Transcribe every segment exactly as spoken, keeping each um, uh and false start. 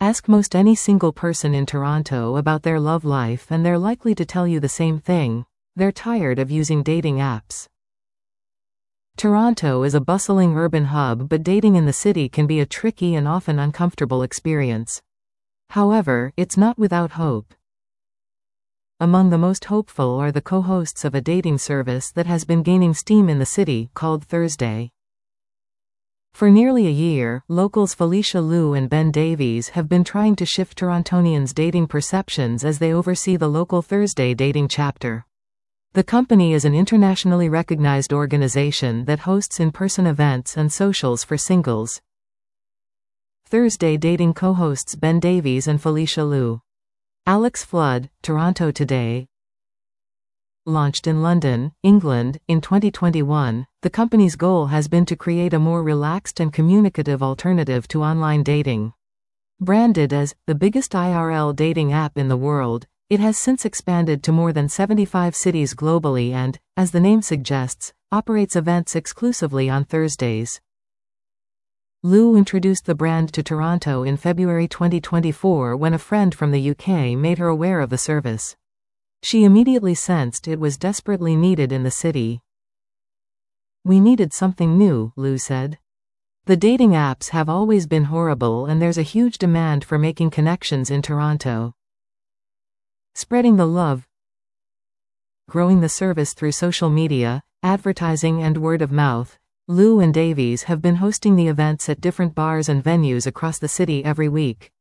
Ask most any single person in Toronto about their love life and they're likely to tell you the same thing: they're tired of using dating apps. Toronto is a bustling urban hub, but dating in the city can be a tricky and often uncomfortable experience. However, it's not without hope. Among the most hopeful are the co-hosts of a dating service that has been gaining steam in the city, called Thursday. For nearly a year, locals Felicia Liu and Ben Davies have been trying to shift Torontonians' dating perceptions as they oversee the local Thursday dating chapter. The company is an internationally recognized organization that hosts in-person events and socials for singles. Thursday dating co-hosts Ben Davies and Felicia Liu. Alex Flood, Toronto Today. Launched in London, England, in twenty twenty-one, the company's goal has been to create a more relaxed and communicative alternative to online dating. Branded as the biggest I R L dating app in the world, it has since expanded to more than seventy-five cities globally and, as the name suggests, operates events exclusively on Thursdays. Liu introduced the brand to Toronto in February twenty twenty-four when a friend from the U K made her aware of the service. She immediately sensed it was desperately needed in the city. "We needed something new," Liu said. "The dating apps have always been horrible and there's a huge demand for making connections in Toronto. Spreading the love, growing the service through social media, advertising and word of mouth." Liu and Davies have been hosting the events at different bars and venues across the city every week.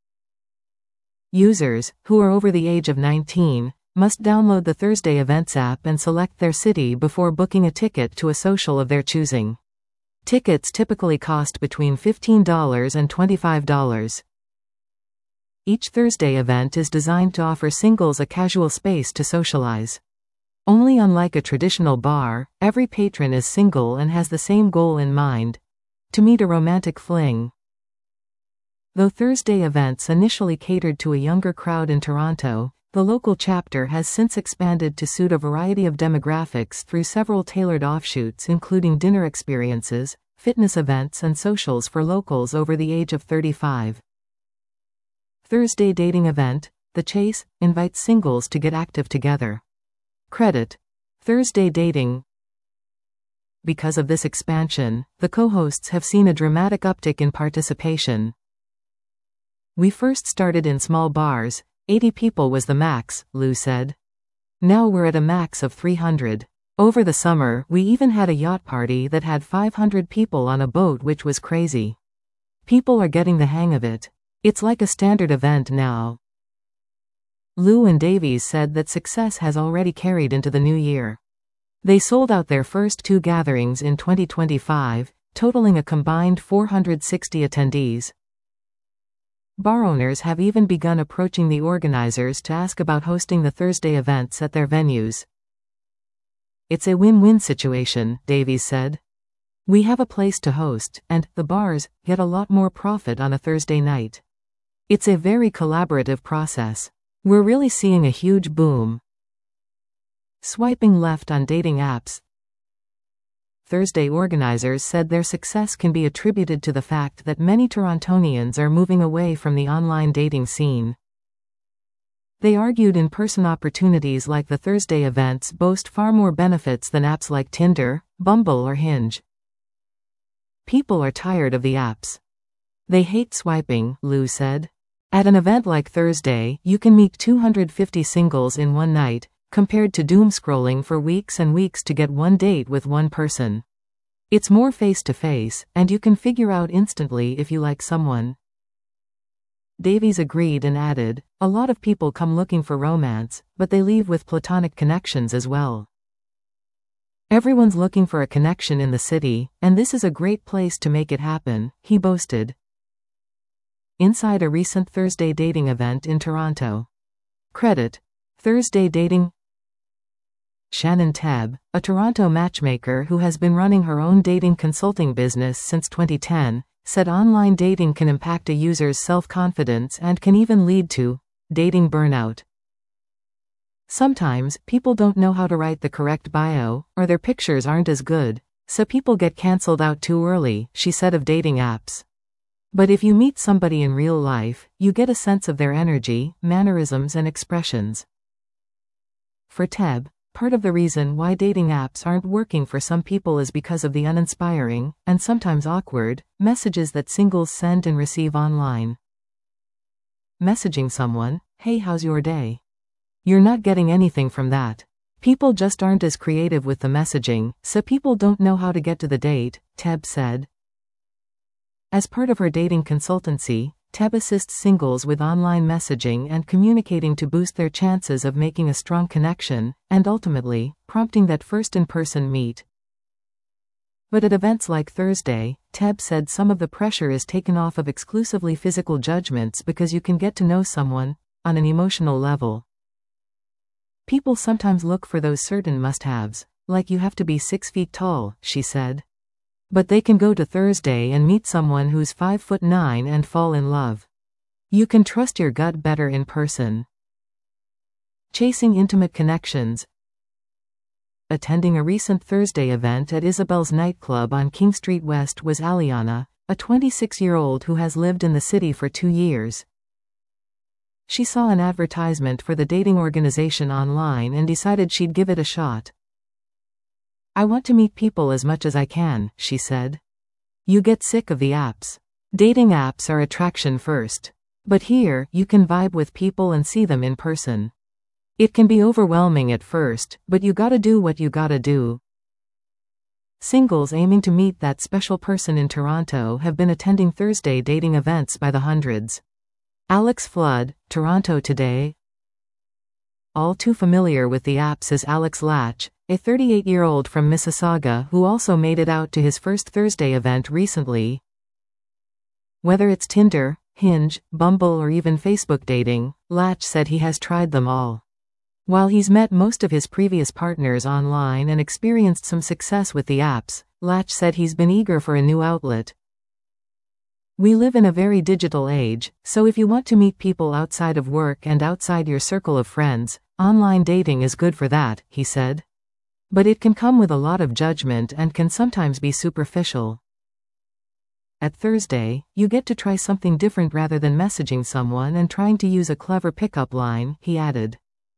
Users, who are over the age of nineteen, must download the Thursday Events app and select their city before booking a ticket to a social of their choosing. Tickets typically cost between fifteen dollars and twenty-five dollars. Each Thursday event is designed to offer singles a casual space to socialize. Only unlike a traditional bar, every patron is single and has the same goal in mind: to meet a romantic fling. Though Thursday events initially catered to a younger crowd in Toronto, the local chapter has since expanded to suit a variety of demographics through several tailored offshoots, including dinner experiences, fitness events and socials for locals over the age of thirty-five. Thursday dating event, The Chase, invites singles to get active together. Credit: Thursday dating. Because of this expansion, the co-hosts have seen a dramatic uptick in participation. "We first started in small bars, eighty people was the max," Liu said. "Now we're at a max of three hundred. Over the summer, we even had a yacht party that had five hundred people on a boat, which was crazy. People are getting the hang of it. It's like a standard event now." Liu and Davies said that success has already carried into the new year. They sold out their first two gatherings in twenty twenty-five, totaling a combined four hundred sixty attendees. Bar owners have even begun approaching the organizers to ask about hosting the Thursday events at their venues. "It's a win-win situation," Davies said. "We have a place to host, and the bars get a lot more profit on a Thursday night. It's a very collaborative process. We're really seeing a huge boom." Swiping left on dating apps. Thursday organizers said their success can be attributed to the fact that many Torontonians are moving away from the online dating scene. They argued in-person opportunities like the Thursday events boast far more benefits than apps like Tinder, Bumble or Hinge. "People are tired of the apps. They hate swiping," Liu said. "At an event like Thursday, you can meet two hundred fifty singles in one night, compared to doom scrolling for weeks and weeks to get one date with one person. It's more face-to-face, and you can figure out instantly if you like someone." Davies agreed and added, "A lot of people come looking for romance, but they leave with platonic connections as well. Everyone's looking for a connection in the city, and this is a great place to make it happen," he boasted. Inside a recent Thursday dating event in Toronto. Credit: Thursday dating. Shannon Tebb, a Toronto matchmaker who has been running her own dating consulting business since twenty ten, said online dating can impact a user's self-confidence and can even lead to dating burnout. "Sometimes, people don't know how to write the correct bio, or their pictures aren't as good, so people get cancelled out too early," she said of dating apps. But if you meet somebody in real life, you get a sense of their energy, mannerisms and expressions. For Teb, part of the reason why dating apps aren't working for some people is because of the uninspiring, and sometimes awkward, messages that singles send and receive online. Messaging someone, "Hey, how's your day?" You're not getting anything from that. People just aren't as creative with the messaging, so people don't know how to get to the date, Teb said. As part of her dating consultancy, Teb assists singles with online messaging and communicating to boost their chances of making a strong connection, and ultimately, prompting that first in-person meet. But at events like Thursday, Teb said some of the pressure is taken off of exclusively physical judgments because you can get to know someone on an emotional level. People sometimes look for those certain must-haves, like you have to be six feet tall, she said. But they can go to Thursday and meet someone who's five foot nine and fall in love. You can trust your gut better in person. Chasing intimate connections. Attending a recent Thursday event at Isabel's nightclub on King Street West was Aliana, a twenty-six-year-old who has lived in the city for two years. She saw an advertisement for the dating organization online and decided she'd give it a shot. "I want to meet people as much as I can," she said. "You get sick of the apps. Dating apps are attraction first. But here, you can vibe with people and see them in person. It can be overwhelming at first, but you gotta do what you gotta do." Singles aiming to meet that special person in Toronto have been attending Thursday dating events by the hundreds. Alex Flood, Toronto Today. All too familiar with the apps is Alex Latch, a thirty-eight-year-old from Mississauga who also made it out to his first Thursday event recently. Whether it's Tinder, Hinge, Bumble or even Facebook dating, Latch said he has tried them all. While he's met most of his previous partners online and experienced some success with the apps, Latch said he's been eager for a new outlet. "We live in a very digital age, so if you want to meet people outside of work and outside your circle of friends, online dating is good for that," he said. But it can come with a lot of judgment and can sometimes be superficial. At Thursday, you get to try something different rather than messaging someone and trying to use a clever pickup line, he added.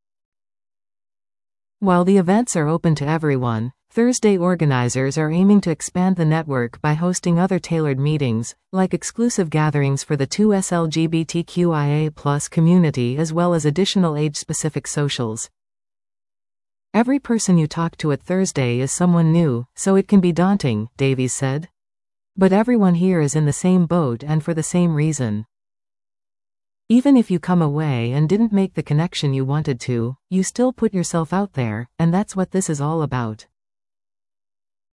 While the events are open to everyone, Thursday organizers are aiming to expand the network by hosting other tailored meetings, like exclusive gatherings for the two S L G B T Q I A plus community as well as additional age-specific socials. "Every person you talk to at Thursday is someone new, so it can be daunting," Davies said. "But everyone here is in the same boat and for the same reason. Even if you come away and didn't make the connection you wanted to, you still put yourself out there, and that's what this is all about."